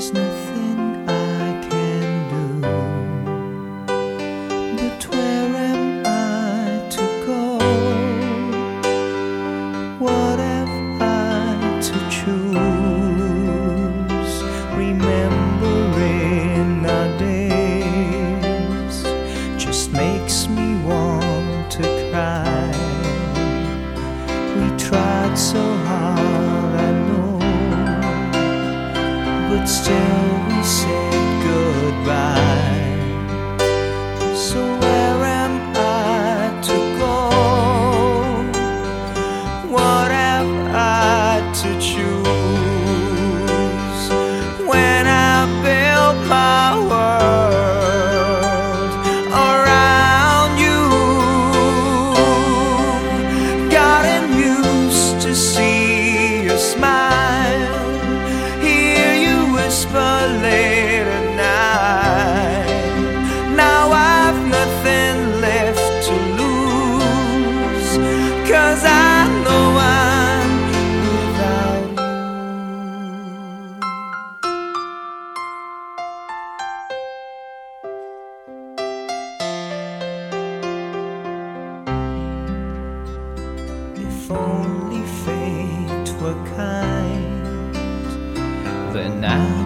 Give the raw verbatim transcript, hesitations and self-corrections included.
There's nothing I can do, but where am I to go? What have I to choose? Remembering our days just makes me want to cry. We tried so hard, I know, but still we said goodbye. So where am I to go? What have I to choose? When I built my world around you, gotten used to see your smile, hear you whisper late at night. Now I've nothing left to lose, 'cause I know I'm without you. If only fate were kind, then I